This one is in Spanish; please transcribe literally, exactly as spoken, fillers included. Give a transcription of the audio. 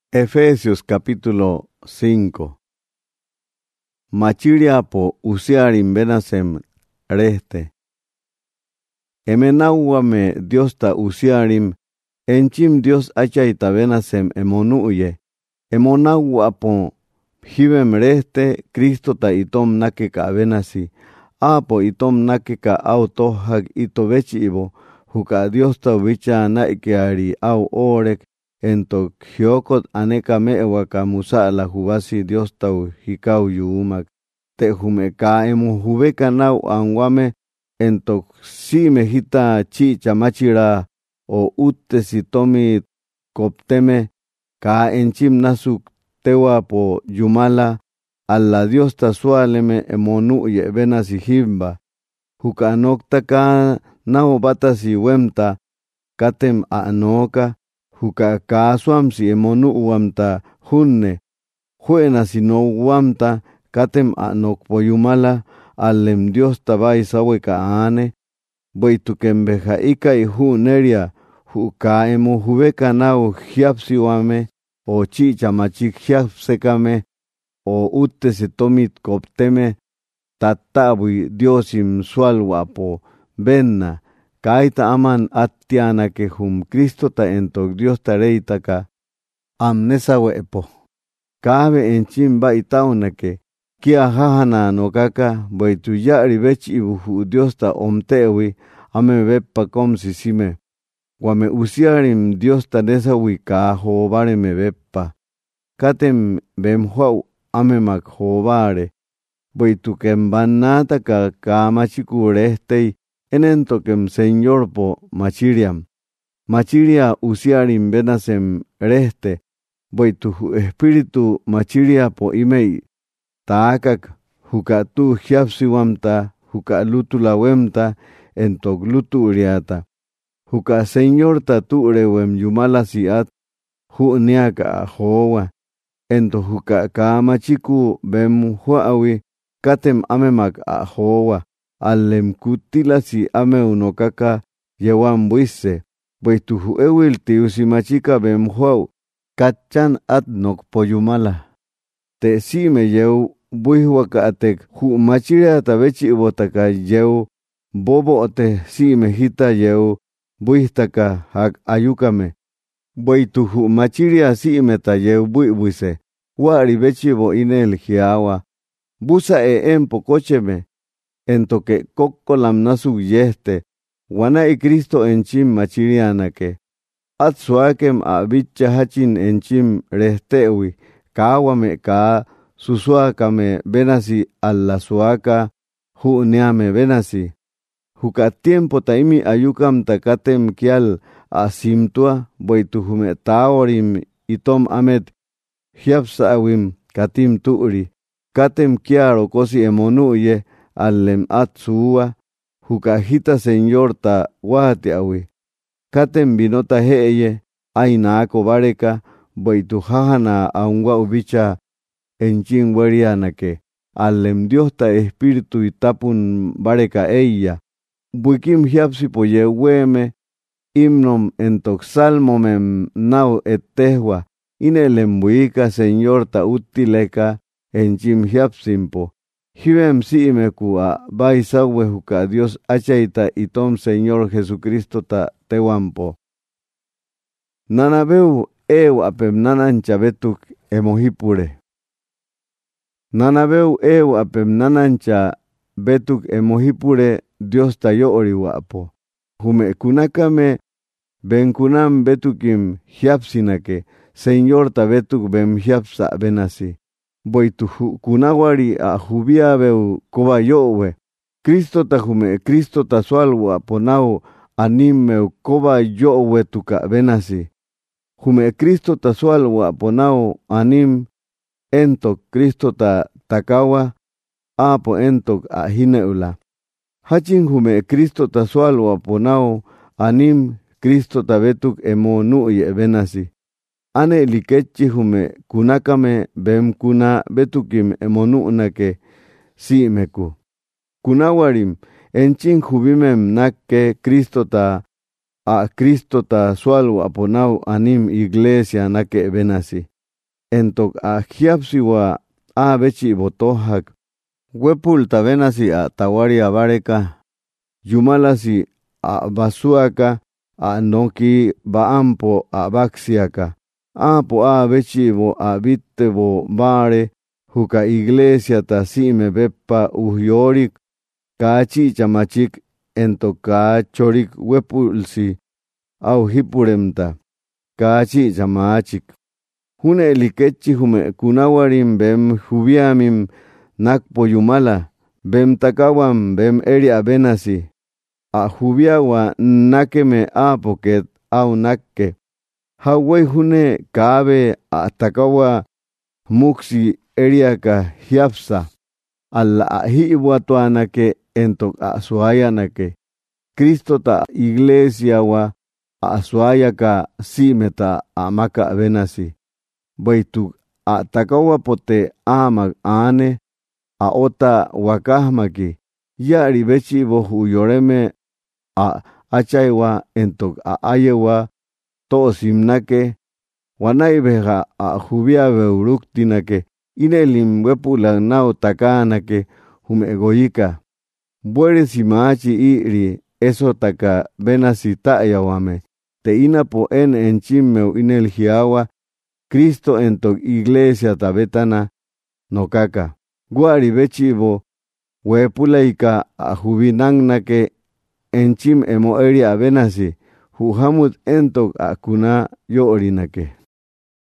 Efesios capítulo cinco. Machiria po usiarim benasem reste. Emenauame Dios ta usiarim, enchim Dios achaita benasem emonuye. Emonagua po hibem reste Cristo ta itom nakeka benasi. Apo itom nakeka autohag itovechi ibo, huka Dios ta vicha naikeari au orek. Entok hiokot aneka meewaka musa la hubasi Dios tau hikau yuumak. Te humeka emu hubeka nau anwame entok si mejita chi chamachira o utte si tomi kopteme ka enchim nasuk tewa po yumala alla Dios ta sualeme emonu ye benasi himba. Huka nokta ka nau batasi wemta katem anoka. Huka kaasuam si emonu uamta hunne, huena si no uamta, katem anok poyumala, alem Dios tabai sawe kaane, boitukembeja ika i huneria, huka emu hubeka nau hiapsi uame, o chicha machik hiapsekame, o utte se tomit kopteme, tatabui Diosim sualwapo, benna, Kaita aman atiana que hum Cristo ta entok Dios ta reitaka amnesa wepo. Kabe enchim ba itauna que kia hahana no kaka boitu yari bechi ibuhu Dios ta omtewi ame bepa kom sisime. Wame usiarim Dios ta nesa wika hobare me bepa. Katem bemhuau ame mak hobare. Boitu kembanata ka kamachikurehtei. Enentokem Señor po machiriam. Machiria usiarim benasem reste. Boitu espíritu machiria po imei. Taakak huka tu hiapsiwamta, huka lutulawemta, entok luturiata. Huka Señor ta tuurewem yumala siat, hu niaka ahowa. Ento huka kamachiku bem huawi, katem amemak ahowa. Alem kutila si ame unokaka yewan buise, boitu huewil tiusimachika bem huau, kachan at nok poyumala. Te si me yeu buihwaka atek hu machiria tabechi ibotaka yeu, bobo ote si me hita yeu, buihtaka hak ayukame. Boitu hu machiria si me ta yeu buibuise, wari bechi bo inel hiawa, busa e empo kocheme. Entoque kokko lamnasu yeste, wana i Cristo enchim machirianake. At suakem a bicha hachin enchim restewi, kawame ka susuakame benasi alla suaka, hu neame benasi. Huka tiempo taimi ayukam takatem kial asimtua, boitu hume taorim itom amet, hiapsawim katim tuuri, katem kiaro kosi emonu ye, Alem atsua, hukahita Señor ta wati awi. Katem binota heye, aina ako bareka, boitu hahana aungwa ubicha enchin werianake. Alem Dios ta espíritu itapun bareka ella. Buikim hiapsi poye weme, himnom entok salmomem nau etehua. Inelem buika Señor ta utileka enchim hiapsimpo. Hibem si me kua baisawe huka Dios achaita itom Señor Jesucristo ta tewampo. Nanabeu eu apem nanancha betuk emohipure. Nanabeu eu apem nanancha betuk emohipure Dios ta yo oriwapo. Hume kunakame ben kunam betukim hiapsinake Señor ta betuk bem hiapsa benasi. Boitu kunawari a jubia beu kobayowe. Cristo ta jume, Cristo ta sualwa ponao animeu kobayowe tuka benasi. Jume Cristo ta sualwa ponao anim entok Cristo ta takawa apo entok a hineula. Hachin jume Cristo ta sualwa ponao anim Cristo ta betuk emo nuye benasi. Ane likechi hume kunakame bem kuna betukim emonu'nake si meku. Kunawarim enchin hubimem nakke Cristo ta a Cristo ta sualu aponau anim iglesia nake benasi. entok a hiapsiwa a bechi botohak, wepul tabenasi a tawari abareka, yumalasi a basuaka, a noki baampo a baxiaka, apo a bechi bo a bitte bo bare, huka iglesia ta sime beppa uhyorik, kachi chamachik entok ka chorik wepulsi, au hipuremta, kachi chamachik. Hune likechi hume kunawarim bem hubiamim nakpo yumala, bem takawam bem eri abenasi, a hubiawa nakeme apoket au nakke. Hawai hune kabe a takawa muksi eriaka hiapsa, alla a hiibuatuanake entok a suayanake. Kristo ta iglesia wa a suayaka simeta a maka abenasi. Baitu a takawa pote amag ane a ota wakahmaki yari bechi bohu yoreme a achaiwa entok a ayewa to simnake wanaibeja a jubia beuruktinake inelim wepula nao takanake hum egoika buere simachi iri eso taka benasi ta'yawame te inapo en enchimmeu inel hiawa Cristo entok iglesia tabetana nokaka. Guari bechibo wepulaika a jubinangnake enchim emo eri abenasi. Huhamut entok a kuna yo orinake.